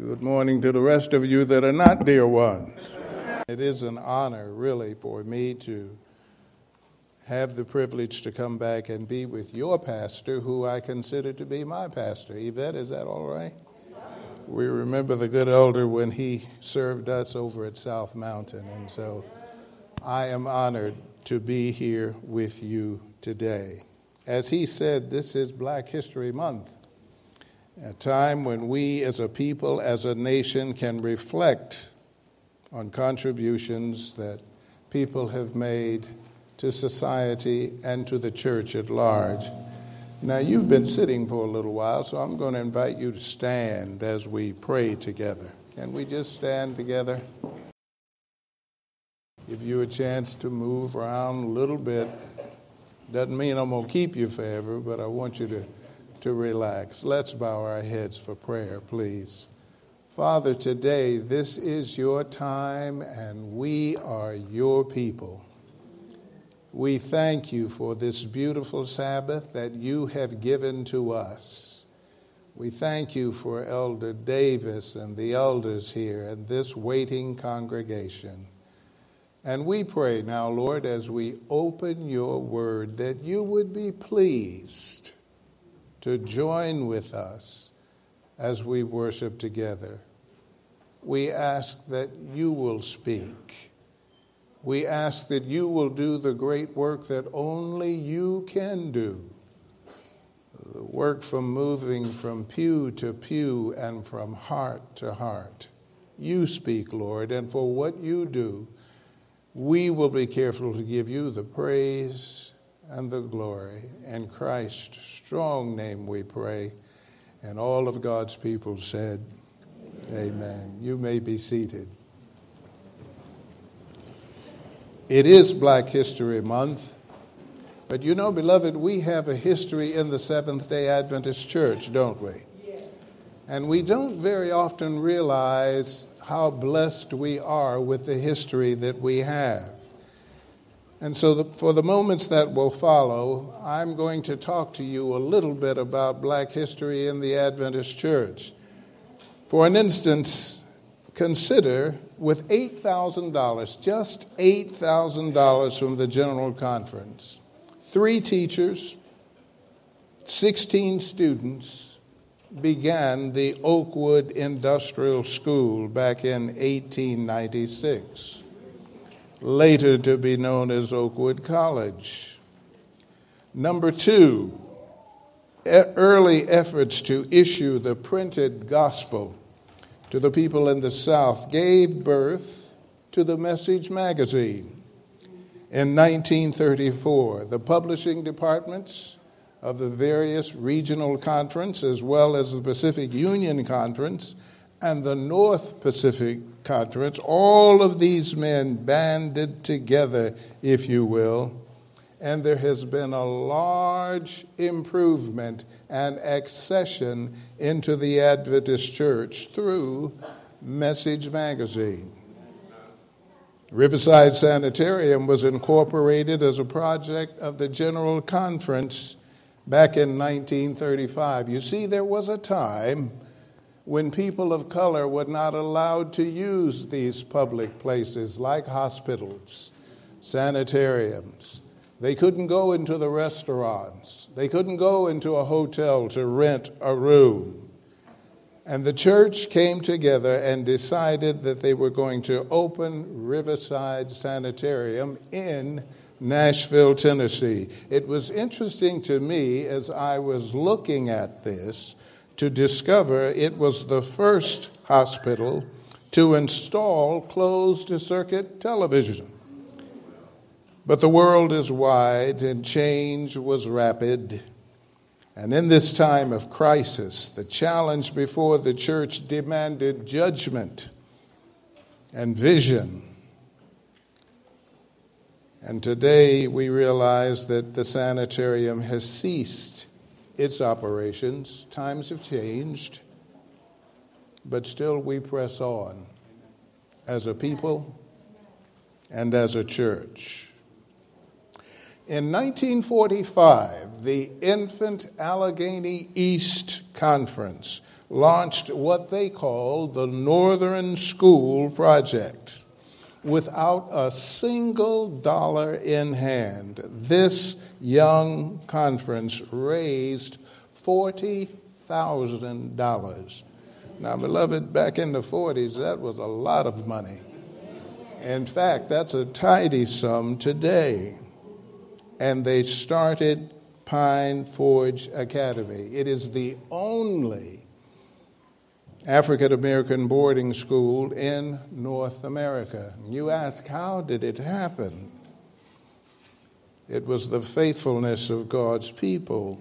Good morning to the rest of you that are not dear ones. It is an honor, really, for me to have the privilege to come back and be with your pastor, who I consider to be my pastor. Yvette, is that all right? We remember the good elder when he served us over at South Mountain, and so I am honored to be here with you today. As he said, this is Black History Month, a time when we as a people, as a nation, can reflect on contributions that people have made to society and to the church at large. Now, you've been sitting for a little while, so I'm going to invite you to stand as we pray together. Can we just stand together? Give you a chance to move around a little bit. Doesn't mean I'm going to keep you forever, but I want you to relax. Let's bow our heads for prayer, please. Father, today, this is your time, and we are your people. We thank you for this beautiful Sabbath that you have given to us. We thank you for Elder Davis and the elders here and this waiting congregation. And we pray now, Lord, as we open your word, that you would be pleased to join with us as we worship together. We ask that you will speak. We ask that you will do the great work that only you can do. The work from moving from pew to pew and from heart to heart. You speak, Lord, and for what you do, we will be careful to give you the praise and the glory. In Christ's strong name we pray. And all of God's people said, Amen. You may be seated. It is Black History Month. But you know, beloved, we have a history in the Seventh-day Adventist Church, don't we? Yes. And we don't very often realize how blessed we are with the history that we have. And so for the moments that will follow, I'm going to talk to you a little bit about Black history in the Adventist Church. For an instance, consider with $8,000, just $8,000 from the General Conference, 3 teachers, 16 students began the Oakwood Industrial School back in 1896. Later to be known as Oakwood College. Number 2, early efforts to issue the printed gospel to the people in the South gave birth to the Message magazine. In 1934, the publishing departments of the various regional conference, as well as the Pacific Union Conference and the North Pacific Conference, all of these men banded together, if you will, and there has been a large improvement and accession into the Adventist Church through Message magazine. Riverside Sanitarium was incorporated as a project of the General Conference back in 1935. You see, there was a time when people of color were not allowed to use these public places like hospitals, sanitariums. They couldn't go into the restaurants. They couldn't go into a hotel to rent a room. And the church came together and decided that they were going to open Riverside Sanitarium in Nashville, Tennessee. It was interesting to me as I was looking at this to discover it was the first hospital to install closed-circuit television. But the world is wide and change was rapid. And in this time of crisis, the challenge before the church demanded judgment and vision. And today we realize that the sanitarium has ceased its operations. Times have changed, but still we press on as a people and as a church. In 1945, the Infant Allegheny East Conference launched what they call the Northern School Project. Without a single dollar in hand, this young conference raised $40,000. Now, beloved, back in the 40s, that was a lot of money. In fact, that's a tidy sum today. And they started Pine Forge Academy. It is the only African-American boarding school in North America. You ask, how did it happen? It was the faithfulness of God's people.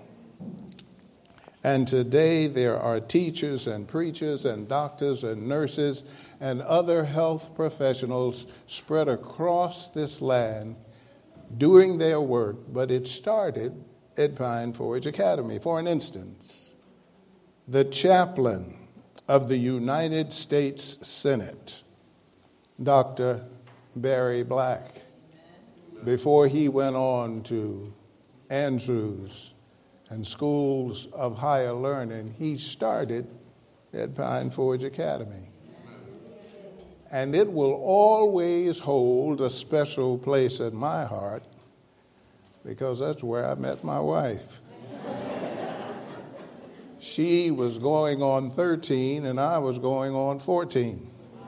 And today there are teachers and preachers and doctors and nurses and other health professionals spread across this land doing their work, but it started at Pine Forge Academy. For an instance, the chaplain of the United States Senate, Dr. Barry Black, before he went on to Andrews and schools of higher learning, he started at Pine Forge Academy. And it will always hold a special place in my heart because that's where I met my wife. She was going on 13 and I was going on 14.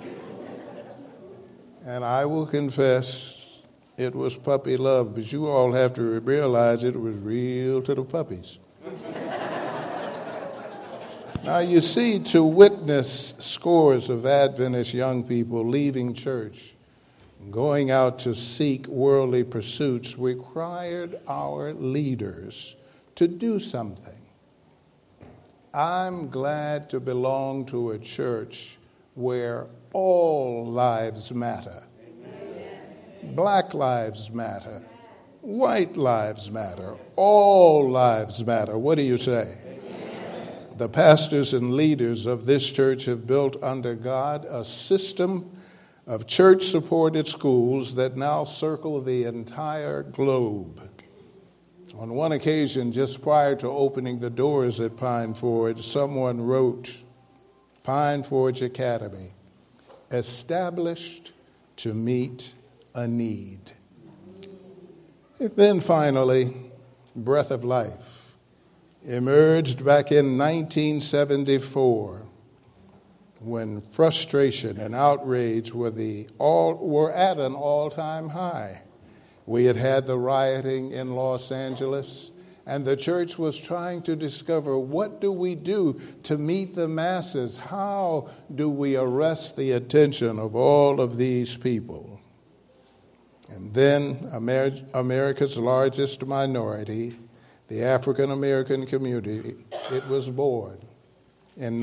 And I will confess it was puppy love, but you all have to realize it was real to the puppies. Now, you see, to witness scores of Adventist young people leaving church and going out to seek worldly pursuits required our leaders to do something. I'm glad to belong to a church where all lives matter. Amen. Black lives matter. White lives matter. All lives matter. What do you say? The pastors and leaders of this church have built under God a system of church-supported schools that now circle the entire globe. On one occasion, just prior to opening the doors at Pine Forge, someone wrote, Pine Forge Academy, established to meet a need. And then finally, Breath of Life emerged back in 1974 when frustration and outrage were at an all-time high. We had had the rioting in Los Angeles, and the church was trying to discover, what do we do to meet the masses? How do we arrest the attention of all of these people? And then America's largest minority, the African American community, it was born in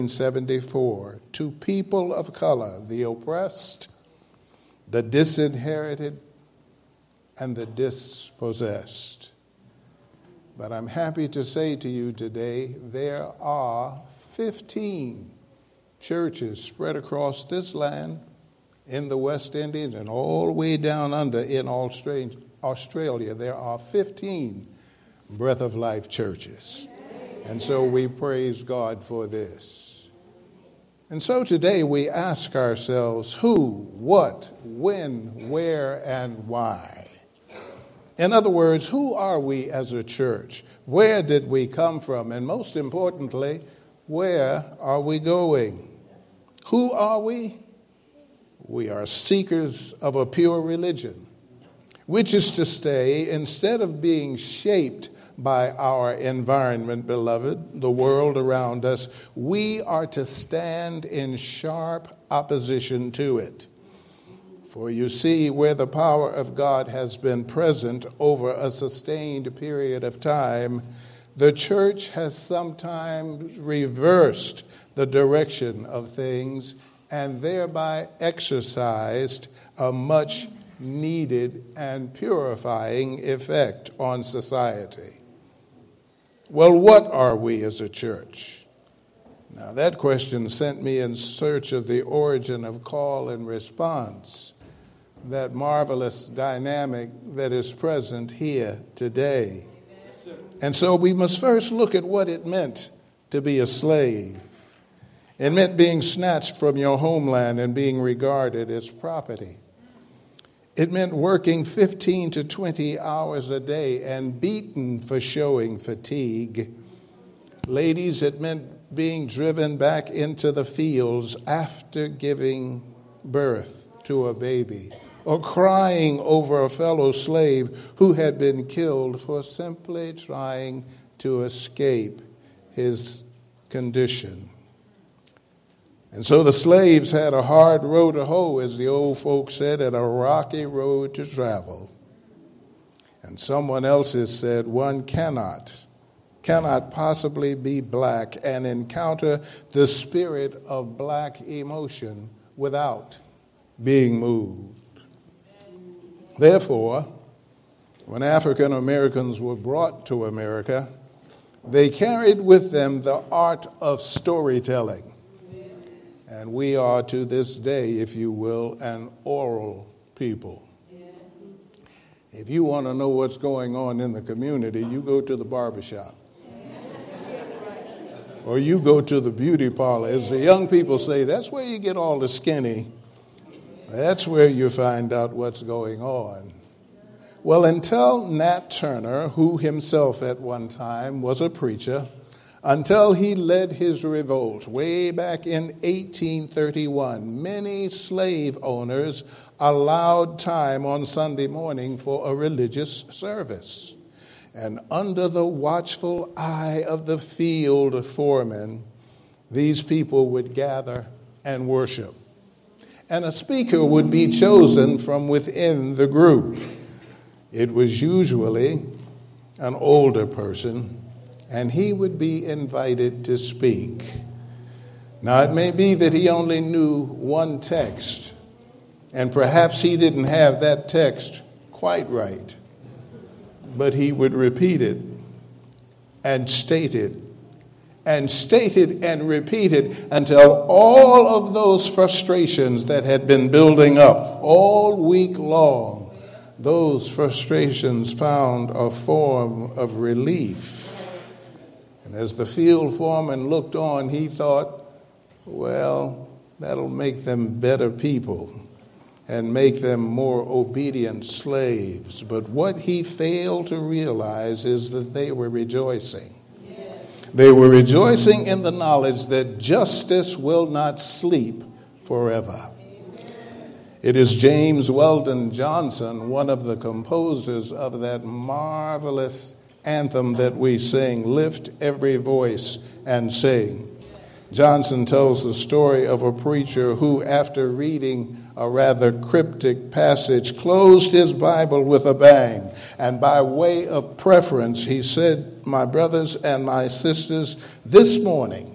1974 to people of color, the oppressed, the disinherited, and the dispossessed. But I'm happy to say to you today, there are 15 churches spread across this land, in the West Indies, and all the way down under in Australia. There are 15 Breath of Life churches. And so we praise God for this. And so today we ask ourselves who, what, when, where, and why. In other words, who are we as a church? Where did we come from? And most importantly, where are we going? Who are we? We are seekers of a pure religion, which is to say, instead of being shaped by our environment, beloved, the world around us, we are to stand in sharp opposition to it. For you see, where the power of God has been present over a sustained period of time, the church has sometimes reversed the direction of things and thereby exercised a much needed and purifying effect on society. Well, what are we as a church? Now, that question sent me in search of the origin of call and response, that marvelous dynamic that is present here today. And so we must first look at what it meant to be a slave. It meant being snatched from your homeland and being regarded as property. It meant working 15 to 20 hours a day and beaten for showing fatigue. Ladies, it meant being driven back into the fields after giving birth to a baby, or crying over a fellow slave who had been killed for simply trying to escape his condition. And so the slaves had a hard row to hoe, as the old folks said, and a rocky road to travel. And someone else has said, one cannot possibly be black and encounter the spirit of black emotion without being moved. Therefore, when African Americans were brought to America, they carried with them the art of storytelling. And we are to this day, if you will, an oral people. If you want to know what's going on in the community, you go to the barbershop. Or you go to the beauty parlor. As the young people say, that's where you get all the skinny. That's where you find out what's going on. Well, until Nat Turner, who himself at one time was a preacher, until he led his revolt way back in 1831, many slave owners allowed time on Sunday morning for a religious service. And under the watchful eye of the field foreman, these people would gather and worship. And a speaker would be chosen from within the group. It was usually an older person, and he would be invited to speak. Now, it may be that he only knew one text, and perhaps he didn't have that text quite right, but he would repeat it and state it and stated and repeated until all of those frustrations that had been building up all week long, those frustrations found a form of relief. And as the field foreman looked on, he thought, well, that'll make them better people and make them more obedient slaves. But what he failed to realize is that they were rejoicing. They were rejoicing in the knowledge that justice will not sleep forever. It is James Weldon Johnson, one of the composers of that marvelous anthem that we sing, Lift Every Voice and Sing. Johnson tells the story of a preacher who, after reading a rather cryptic passage, closed his Bible with a bang. And by way of preference, he said, my brothers and my sisters, this morning,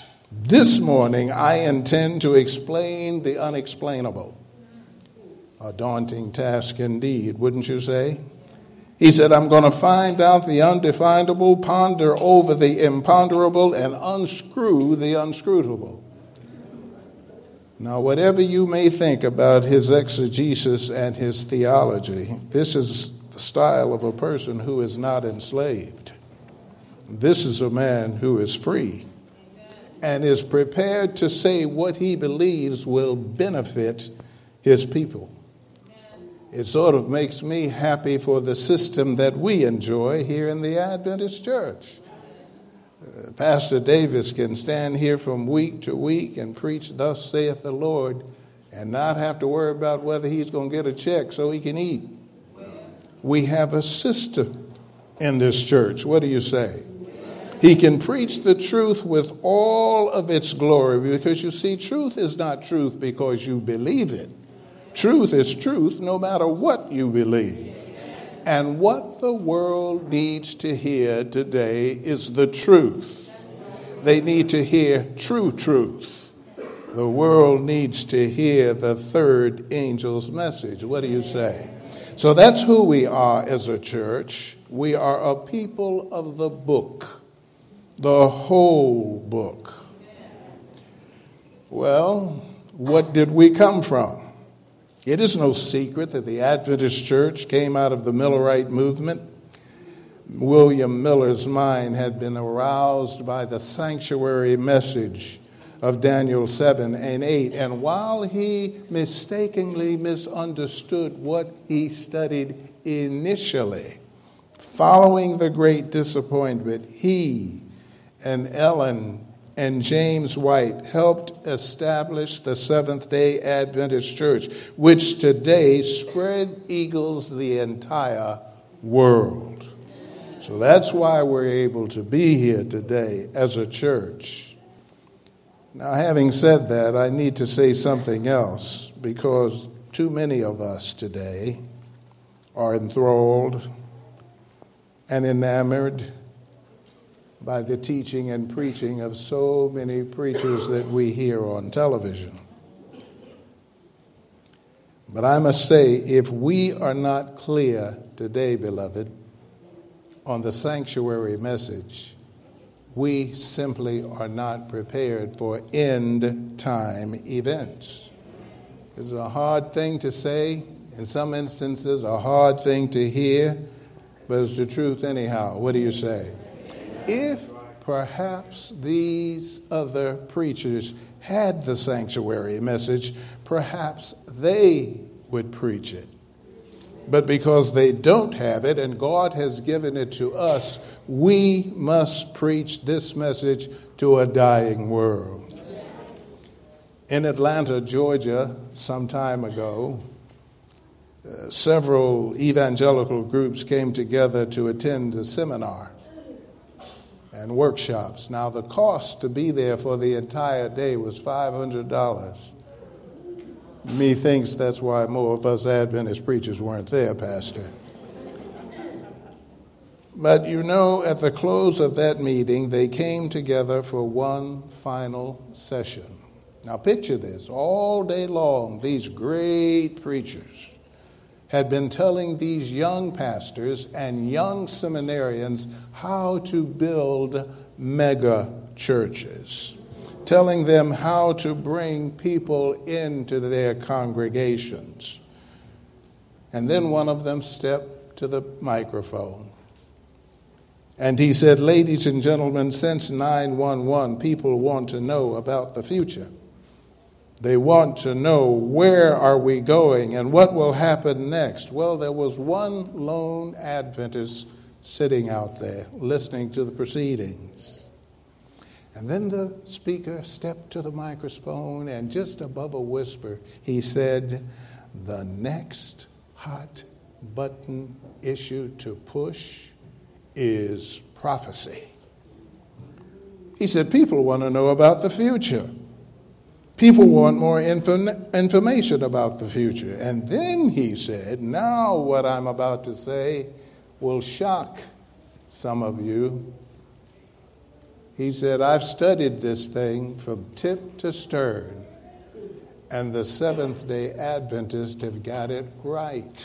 I intend to explain the unexplainable. A daunting task indeed, wouldn't you say? He said, I'm going to find out the undefinable, ponder over the imponderable, and unscrew the unscrutable. Now, whatever you may think about his exegesis and his theology, this is the style of a person who is not enslaved. This is a man who is free and is prepared to say what he believes will benefit his people. It sort of makes me happy for the system that we enjoy here in the Adventist Church. Pastor Davis can stand here from week to week and preach, thus saith the Lord, and not have to worry about whether he's going to get a check so he can eat. We have a system in this church. What do you say? He can preach the truth with all of its glory, because you see, truth is not truth because you believe it. Truth is truth no matter what you believe. And what the world needs to hear today is the truth. They need to hear true truth. The world needs to hear the third angel's message. What do you say? So that's who we are as a church. We are a people of the book, the whole book. Well, what did we come from? It is no secret that the Adventist Church came out of the Millerite movement. William Miller's mind had been aroused by the sanctuary message of Daniel 7 and 8. And while he mistakenly misunderstood what he studied initially, following the great disappointment, he and Ellen and James White helped establish the Seventh-day Adventist Church, which today spread eagles the entire world. So that's why we're able to be here today as a church. Now, having said that, I need to say something else, because too many of us today are enthralled and enamored by the teaching and preaching of so many preachers that we hear on television. But I must say, if we are not clear today, beloved, on the sanctuary message, we simply are not prepared for end-time events. It's a hard thing to say, in some instances a hard thing to hear, but it's the truth anyhow. What do you say? If perhaps these other preachers had the sanctuary message, perhaps they would preach it. But because they don't have it and God has given it to us, we must preach this message to a dying world. In Atlanta, Georgia, some time ago, several evangelical groups came together to attend a seminar and workshops. Now, the cost to be there for the entire day was $500. Methinks that's why more of us Adventist preachers weren't there, Pastor. But you know, at the close of that meeting, they came together for one final session. Now picture this. All day long, these great preachers had been telling these young pastors and young seminarians how to build mega churches, telling them how to bring people into their congregations. And then one of them stepped to the microphone and he said, "Ladies and gentlemen, since 9/11, people want to know about the future. They want to know, where are we going and what will happen next?" Well, there was one lone Adventist sitting out there listening to the proceedings. And then the speaker stepped to the microphone and just above a whisper, he said, "The next hot button issue to push is prophecy." He said, people want to know about the future. People want more information about the future. And then he said, now what I'm about to say will shock some of you. He said, I've studied this thing from tip to stern, and the Seventh-day Adventists have got it right.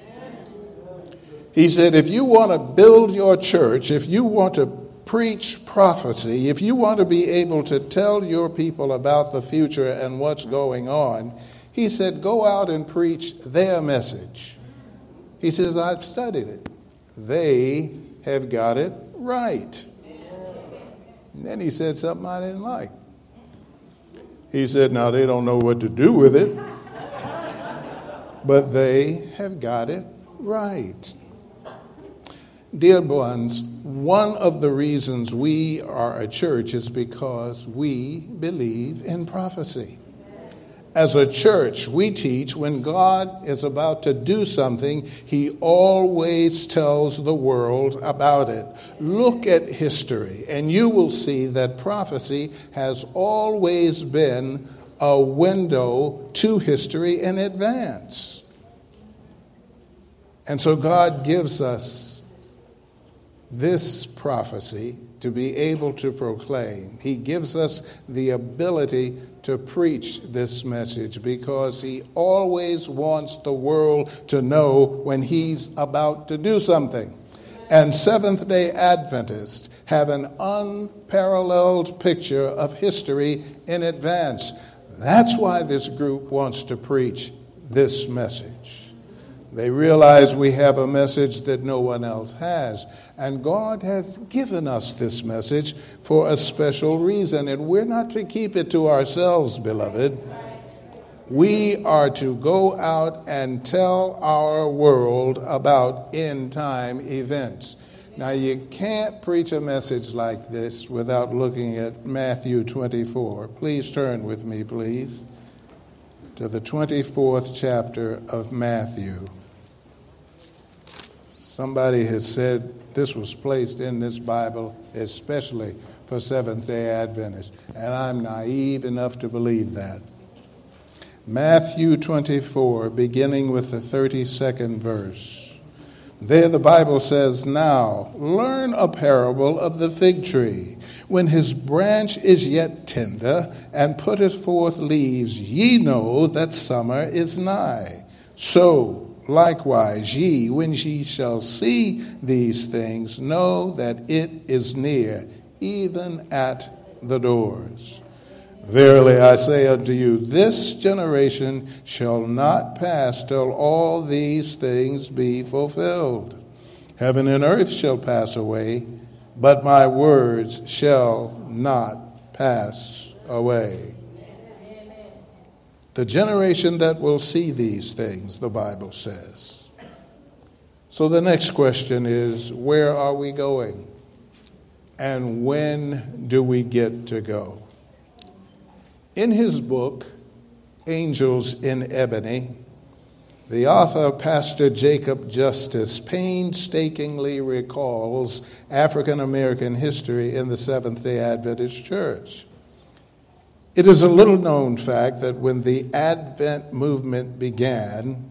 He said, if you want to build your church, if you want to preach prophecy, if you want to be able to tell your people about the future and what's going on, he said, go out and preach their message. He says, I've studied it. They have got it right. And then he said something I didn't like. He said, now they don't know what to do with it, but they have got it right. Dear ones, one of the reasons we are a church is because we believe in prophecy. As a church, we teach when God is about to do something, he always tells the world about it. Look at history, and you will see that prophecy has always been a window to history in advance. And so God gives us this prophecy to be able to proclaim. He gives us the ability to preach this message because he always wants the world to know when he's about to do something. And Seventh-day Adventists have an unparalleled picture of history in advance. That's why this group wants to preach this message. They realize we have a message that no one else has. And God has given us this message for a special reason, and we're not to keep it to ourselves, beloved. We are to go out and tell our world about end-time events. Now, you can't preach a message like this without looking at Matthew 24. Please turn with me, please, to the 24th chapter of Matthew. Somebody has said this was placed in this Bible especially for Seventh-day Adventists, and I'm naive enough to believe that. Matthew 24, beginning with the 32nd verse. There the Bible says, "Now learn a parable of the fig tree. When his branch is yet tender, and putteth forth leaves, ye know that summer is nigh. So likewise ye, when ye shall see these things, know that it is near, even at the doors. Verily I say unto you, this generation shall not pass till all these things be fulfilled. Heaven and earth shall pass away, but my words shall not pass away." The generation that will see these things, the Bible says. So the next question is, where are we going? And when do we get to go? In his book, Angels in Ebony, the author, Pastor Jacob Justice, painstakingly recalls African American history in the Seventh-day Adventist Church. It is a little-known fact that when the Advent movement began,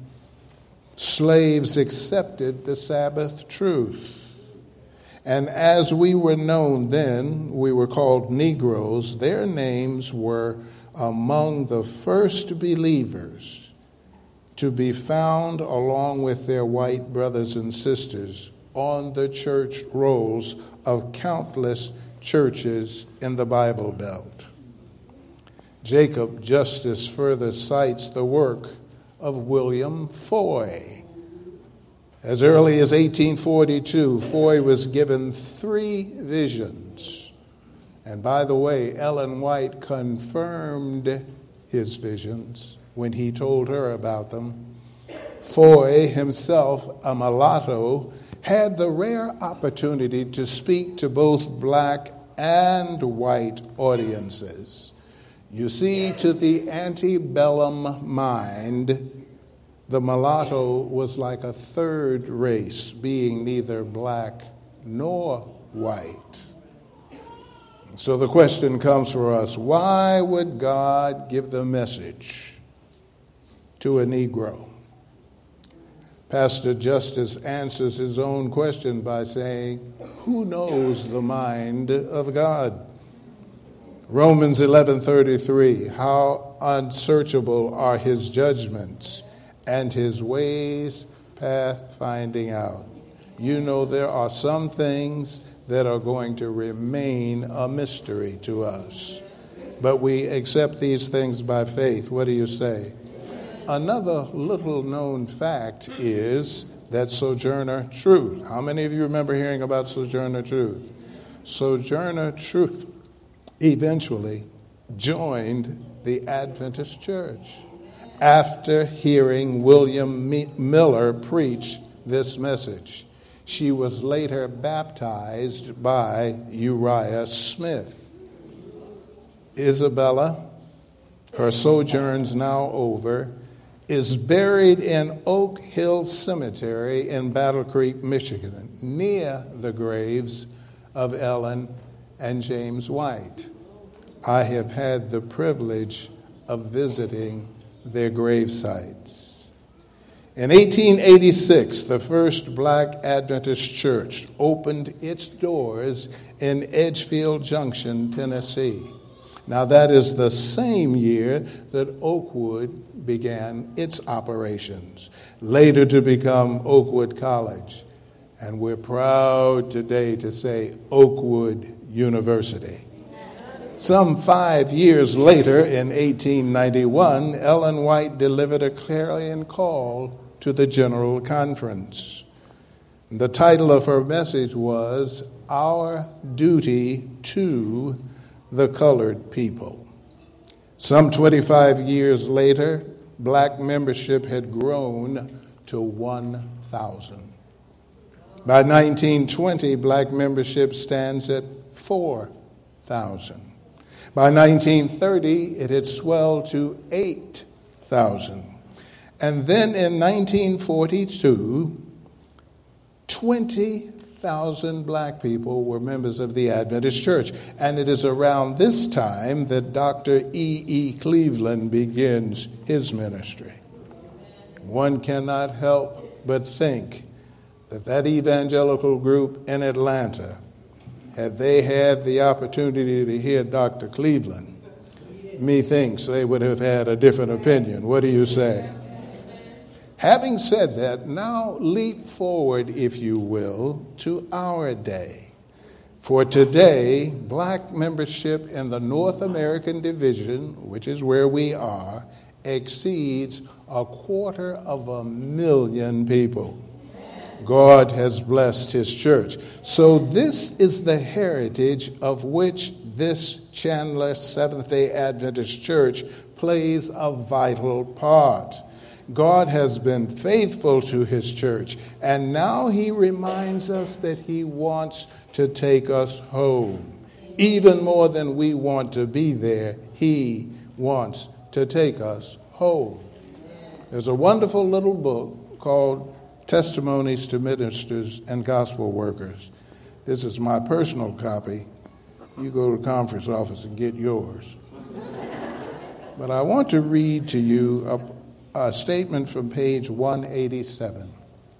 slaves accepted the Sabbath truth. And as we were known then, we were called Negroes. Their names were among the first believers to be found along with their white brothers and sisters on the church rolls of countless churches in the Bible Belt. Jacob Justice further cites the work of William Foy. As early as 1842, Foy was given 3 visions. And by the way, Ellen White confirmed his visions when he told her about them. Foy himself, a mulatto, had the rare opportunity to speak to both black and white audiences. You see, to the antebellum mind, the mulatto was like a third race, being neither black nor white. So the question comes for us, why would God give the message to a Negro? Pastor Justice answers his own question by saying, who knows the mind of God? Romans 11:33, how unsearchable are his judgments and his ways path finding out. You know there are some things that are going to remain a mystery to us, but we accept these things by faith. What do you say? Another little known fact is that Sojourner Truth. How many of you remember hearing about Sojourner Truth? Sojourner Truth eventually joined the Adventist Church after hearing William Miller preach this message. She was later baptized by Uriah Smith. Isabella, her sojourn's now over, is buried in Oak Hill Cemetery in Battle Creek, Michigan, near the graves of Ellen and James White. I have had the privilege of visiting their grave sites. In 1886, the first black Adventist church opened its doors in Edgefield Junction, Tennessee. Now that is the same year that Oakwood began its operations, later to become Oakwood College. And we're proud today to say Oakwood University. Some 5 years later, in 1891, Ellen White delivered a clarion call to the General Conference. The title of her message was Our Duty to the Colored People. Some 25 years later, black membership had grown to 1,000. By 1920, black membership stands at 4,000. By 1930, it had swelled to 8,000. And then in 1942, 20,000 black people were members of the Adventist Church. And it is around this time that Dr. E.E. Cleveland begins his ministry. One cannot help but think that evangelical group in Atlanta, had they had the opportunity to hear Dr. Cleveland, methinks they would have had a different opinion. What do you say? Having said that, now leap forward, if you will, to our day. For today, black membership in the North American Division, which is where we are, exceeds 250,000 people. God has blessed his church. So this is the heritage of which this Chandler Seventh-day Adventist Church plays a vital part. God has been faithful to his church, and now he reminds us that he wants to take us home. Even more than we want to be there, he wants to take us home. There's a wonderful little book called Testimonies to Ministers and Gospel Workers. This is my personal copy. You go to the conference office and get yours. But I want to read to you a statement from page 187.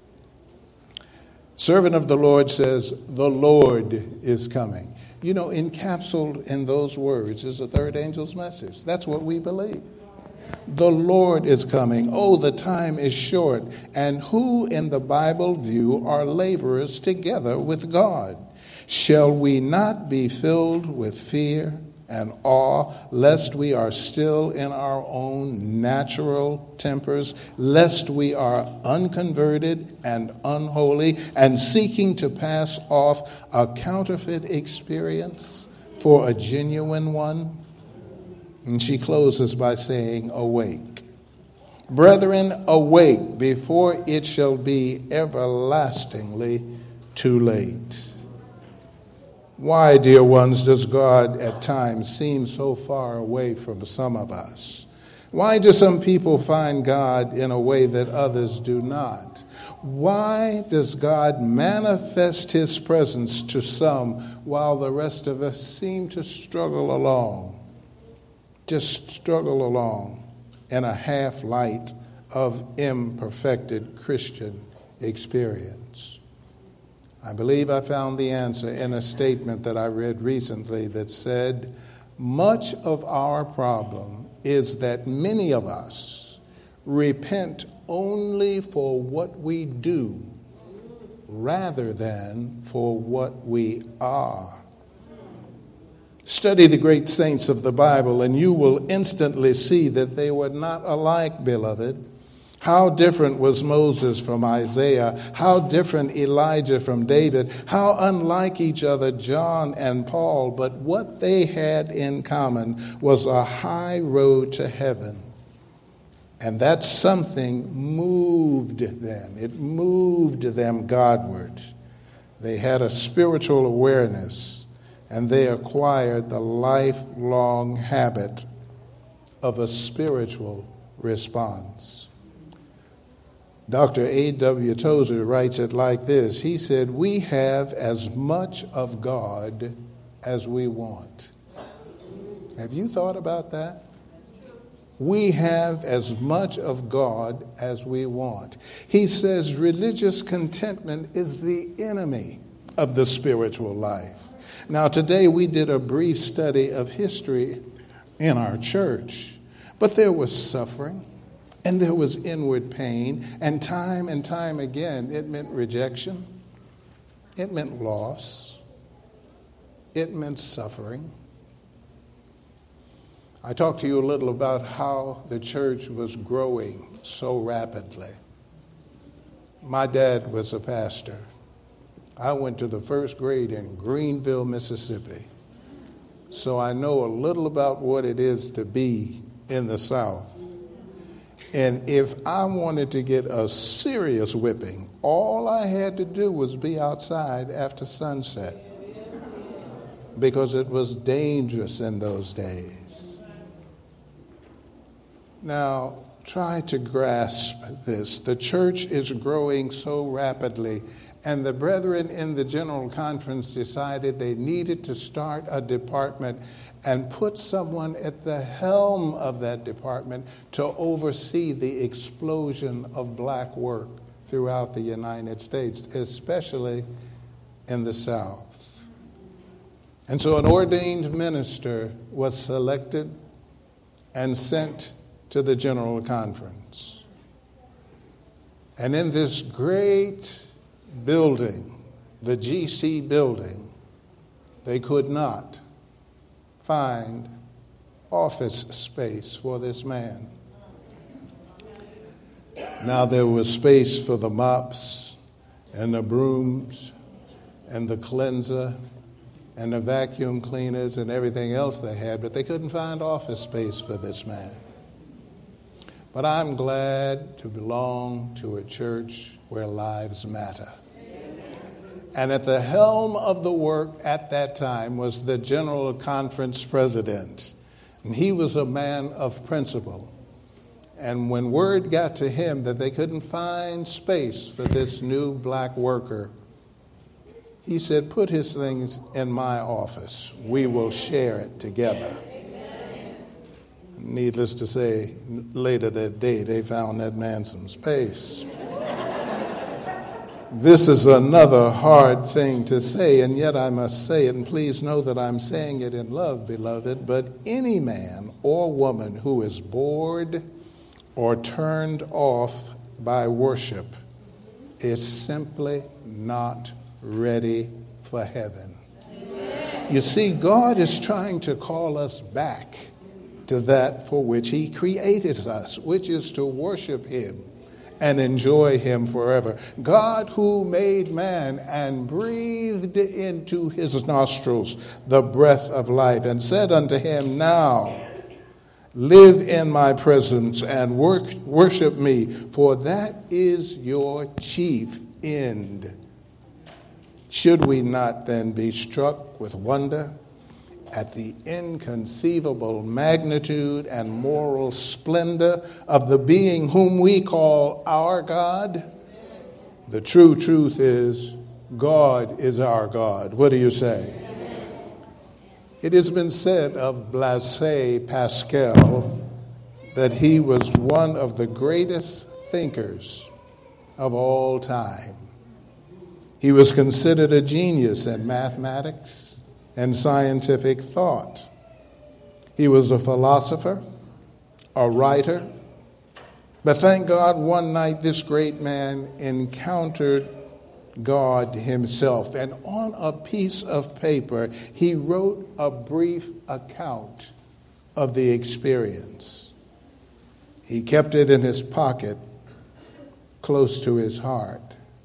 Servant of the Lord says, the Lord is coming. You know, encapsulated in those words is the third angel's message. That's what we believe. The Lord is coming. Oh, the time is short. And who in the Bible view are laborers together with God? Shall we not be filled with fear and awe, lest we are still in our own natural tempers, lest we are unconverted and unholy, and seeking to pass off a counterfeit experience for a genuine one? And she closes by saying, awake. Brethren, awake before it shall be everlastingly too late. Why, dear ones, does God at times seem so far away from some of us? Why do some people find God in a way that others do not? Why does God manifest his presence to some while the rest of us seem to struggle along? Just struggle along in a half light of imperfected Christian experience. I believe I found the answer in a statement that I read recently that said, much of our problem is that many of us repent only for what we do rather than for what we are. Study the great saints of the Bible, and you will instantly see that they were not alike, beloved. How different was Moses from Isaiah? How different Elijah from David? How unlike each other John and Paul? But what they had in common was a high road to heaven. And that something moved them. It moved them Godward. They had a spiritual awareness, and they acquired the lifelong habit of a spiritual response. Dr. A.W. Tozer writes it like this. He said, we have as much of God as we want. Have you thought about that? We have as much of God as we want. He says religious contentment is the enemy of the spiritual life. Now, today we did a brief study of history in our church, but there was suffering and there was inward pain, and time again it meant rejection, it meant loss, it meant suffering. I talked to you a little about how the church was growing so rapidly. My dad was a pastor. I went to the first grade in Greenville, Mississippi. So I know a little about what it is to be in the South. And if I wanted to get a serious whipping, all I had to do was be outside after sunset, because it was dangerous in those days. Now, try to grasp this. The church is growing so rapidly, and the brethren in the General Conference decided they needed to start a department and put someone at the helm of that department to oversee the explosion of black work throughout the United States, especially in the South. And so an ordained minister was selected and sent to the General Conference. And in this great building, the GC building, they could not find office space for this man. Now there was space for the mops and the brooms and the cleanser and the vacuum cleaners and everything else they had, but they couldn't find office space for this man. But I'm glad to belong to a church where lives matter. And at the helm of the work at that time was the General Conference president. And he was a man of principle. And when word got to him that they couldn't find space for this new black worker, he said, "Put his things in my office. We will share it together." Needless to say, later that day, they found that man some space. This is another hard thing to say, and yet I must say it, and please know that I'm saying it in love, beloved, but any man or woman who is bored or turned off by worship is simply not ready for heaven. You see, God is trying to call us back to that for which he created us, which is to worship him and enjoy him forever. God, who made man and breathed into his nostrils the breath of life and said unto him, "Now live in my presence and worship me, for that is your chief end." Should we not then be struck with wonder at the inconceivable magnitude and moral splendor of the being whom we call our God? The true truth is, God is our God. What do you say? It has been said of Blaise Pascal that he was one of the greatest thinkers of all time. He was considered a genius in mathematics and scientific thought. He was a philosopher, a writer, but thank God one night this great man encountered God himself, and on a piece of paper he wrote a brief account of the experience. He kept it in his pocket close to his heart.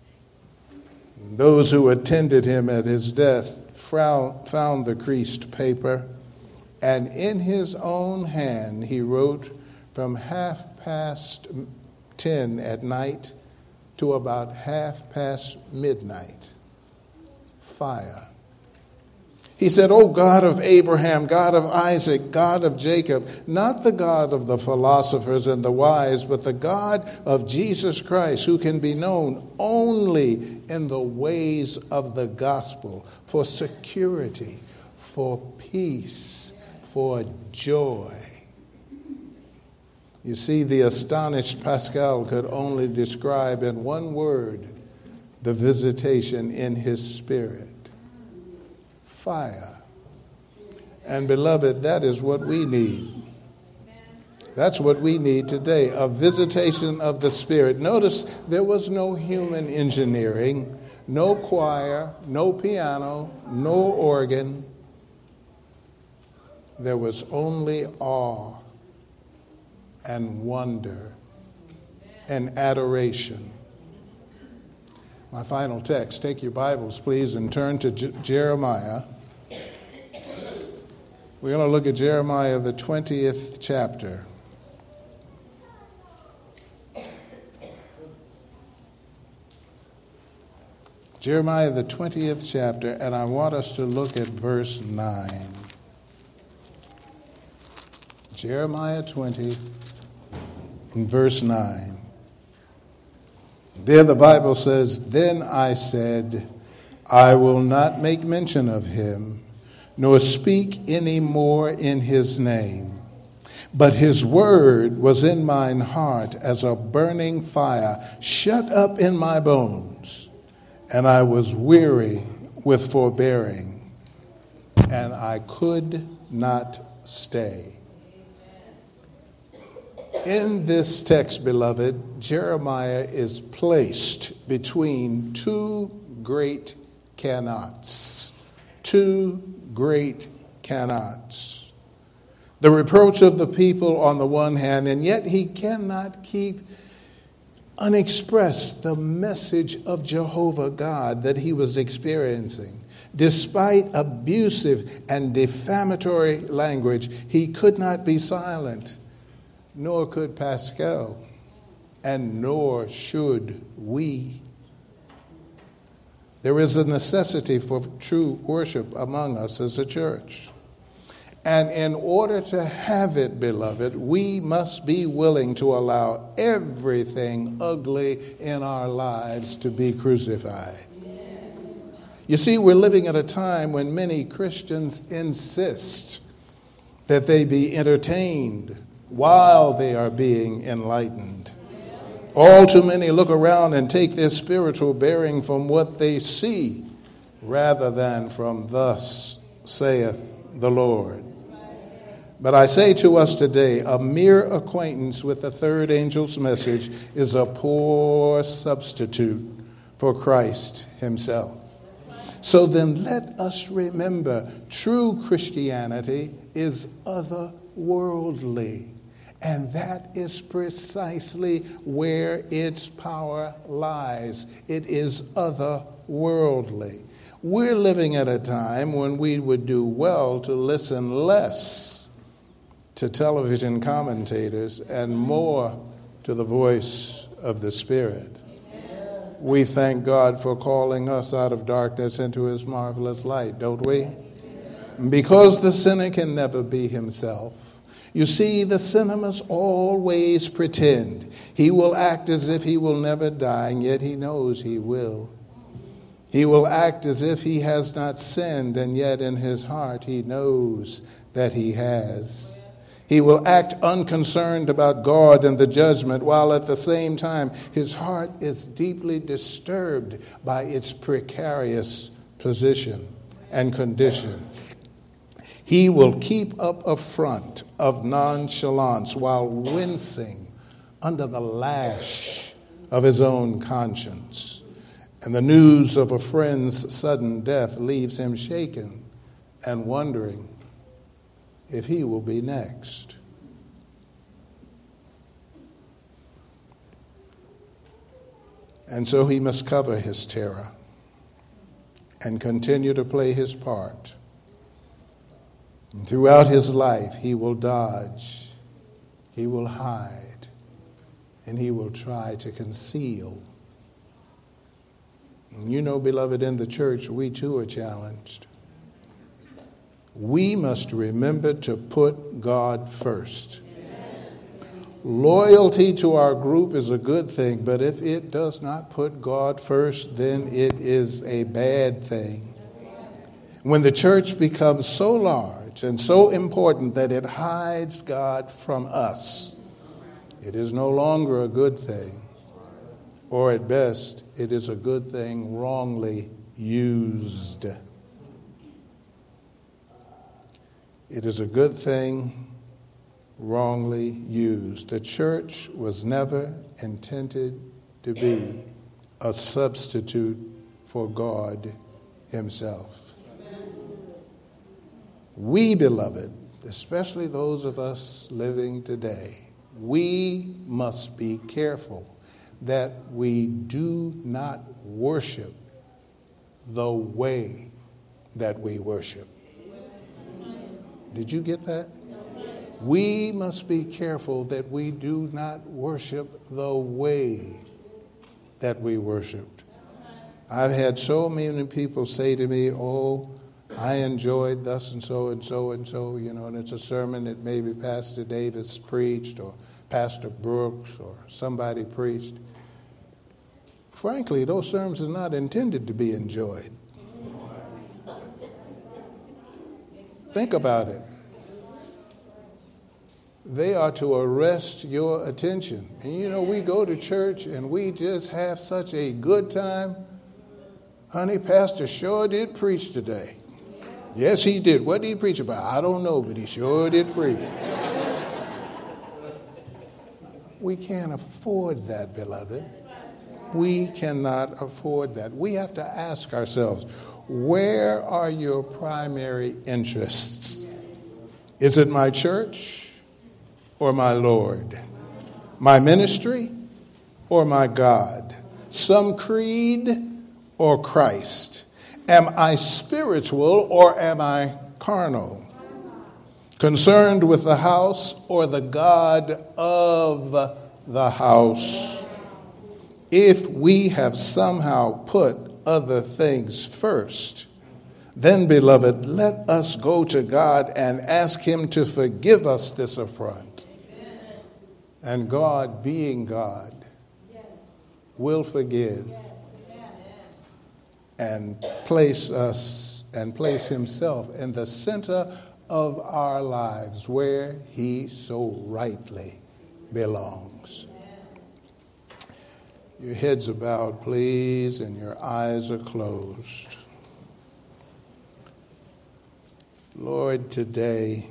Those who attended him at his death found the creased paper, and in his own hand he wrote from 10:30 at night to about midnight midnight, fire. He said, "O God of Abraham, God of Isaac, God of Jacob, not the God of the philosophers and the wise, but the God of Jesus Christ, who can be known only in the ways of the gospel, for security, for peace, for joy." You see, the astonished Pascal could only describe in one word the visitation in his spirit: fire. And beloved, that is what we need. That's what we need today, a visitation of the Spirit. Notice there was no human engineering, no choir, no piano, no organ. There was only awe and wonder and adoration. My final text. Take your Bibles, please, and turn to Jeremiah. We're going to look at Jeremiah, the 20th chapter. Jeremiah, the 20th chapter, and I want us to look at verse 9. Jeremiah 20, and verse 9. There the Bible says, "Then I said, I will not make mention of him, nor speak any more in his name. But his word was in mine heart as a burning fire, shut up in my bones. And I was weary with forbearing, and I could not stay." In this text, beloved, Jeremiah is placed between two great cannots. Two great cannots. The reproach of the people on the one hand, and yet he cannot keep unexpressed the message of Jehovah God that he was experiencing. Despite abusive and defamatory language, he could not be silent, nor could Pascal, and nor should we. There is a necessity for true worship among us as a church. And in order to have it, beloved, we must be willing to allow everything ugly in our lives to be crucified. You see, we're living at a time when many Christians insist that they be entertained while they are being enlightened. All too many look around and take their spiritual bearing from what they see rather than from "Thus saith the Lord." But I say to us today, a mere acquaintance with the third angel's message is a poor substitute for Christ himself. So then let us remember, true Christianity is otherworldly. And that is precisely where its power lies. It is otherworldly. We're living at a time when we would do well to listen less to television commentators and more to the voice of the Spirit. We thank God for calling us out of darkness into his marvelous light, don't we? Because the sinner can never be himself. You see, the sinner must always pretend. He will act as if he will never die, and yet he knows he will. He will act as if he has not sinned, and yet in his heart he knows that he has. He will act unconcerned about God and the judgment, while at the same time his heart is deeply disturbed by its precarious position and condition. He will keep up a front of nonchalance while wincing under the lash of his own conscience. And the news of a friend's sudden death leaves him shaken and wondering if he will be next. And so he must cover his terror and continue to play his part. And throughout his life, he will dodge, he will hide, and he will try to conceal. And you know, beloved, in the church, we too are challenged. We must remember to put God first. Loyalty to our group is a good thing, but if it does not put God first, then it is a bad thing. When the church becomes so large and so important that it hides God from us, it is no longer a good thing. Or at best, it is a good thing wrongly used. It is a good thing wrongly used. The church was never intended to be a substitute for God himself. We, beloved, especially those of us living today, we must be careful that we do not worship the way that we worship. Did you get that? We must be careful that we do not worship the way that we worshiped. I've had so many people say to me, oh, I enjoyed thus and so and so and so, and it's a sermon that maybe Pastor Davis preached or Pastor Brooks or somebody preached. Frankly, those sermons are not intended to be enjoyed. Think about it. They are to arrest your attention. And we go to church and we just have such a good time. Honey, Pastor sure did preach today. Yes, he did. What did he preach about? I don't know, but he sure did preach. We can't afford that, beloved. We cannot afford that. We have to ask ourselves, where are your primary interests? Is it my church or my Lord? My ministry or my God? Some creed or Christ? Am I spiritual or am I carnal? Concerned with the house or the God of the house? If we have somehow put other things first, then, beloved, let us go to God and ask him to forgive us this affront. And God, being God, will forgive and place us and place himself in the center of our lives where he so rightly belongs. Your heads are bowed, please, and your eyes are closed. Lord, today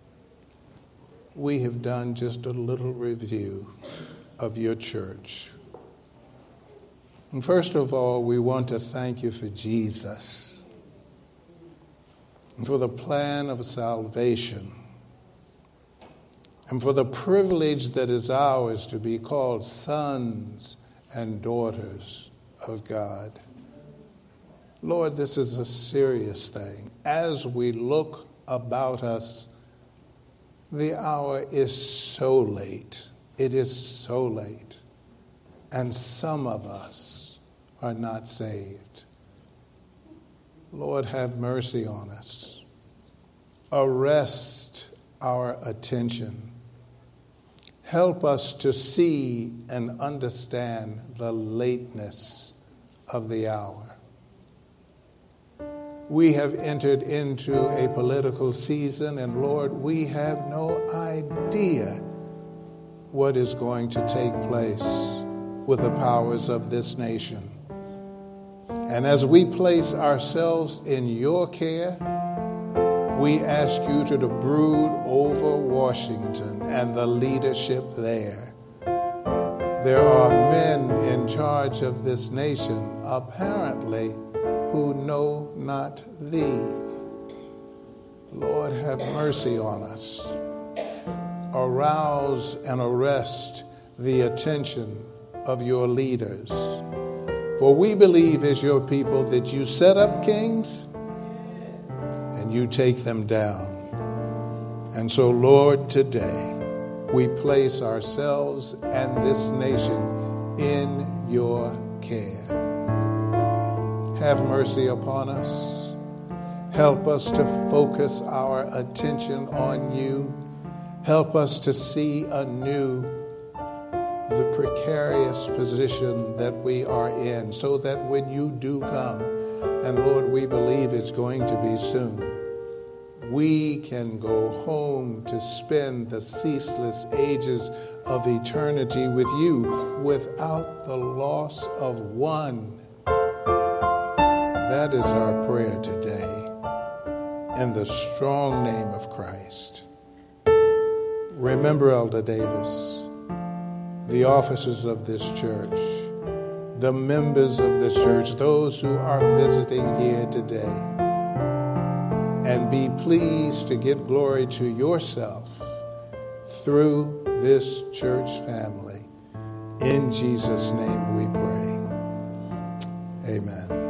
we have done just a little review of your church. And first of all, we want to thank you for Jesus and for the plan of salvation and for the privilege that is ours to be called sons and daughters of God. Lord, this is a serious thing. As we look about us, the hour is so late. It is so late. And some of us are not saved. Lord, have mercy on us. Arrest our attention. Help us to see and understand the lateness of the hour. We have entered into a political season, and Lord, we have no idea what is going to take place with the powers of this nation. And as we place ourselves in your care, we ask you to brood over Washington and the leadership there. There are men in charge of this nation, apparently, who know not thee. Lord, have mercy on us. Arouse and arrest the attention of your leaders. For we believe as your people that you set up kings and you take them down. And so, Lord, today we place ourselves and this nation in your care. Have mercy upon us. Help us to focus our attention on you. Help us to see anew the precarious position that we are in, so that when you do come, and Lord, we believe it's going to be soon, we can go home to spend the ceaseless ages of eternity with you without the loss of one. That is our prayer today, in the strong name of Christ. Remember Elder Davis, the officers of this church, the members of this church, those who are visiting here today, and be pleased to get glory to yourself through this church family. In Jesus' name we pray. Amen.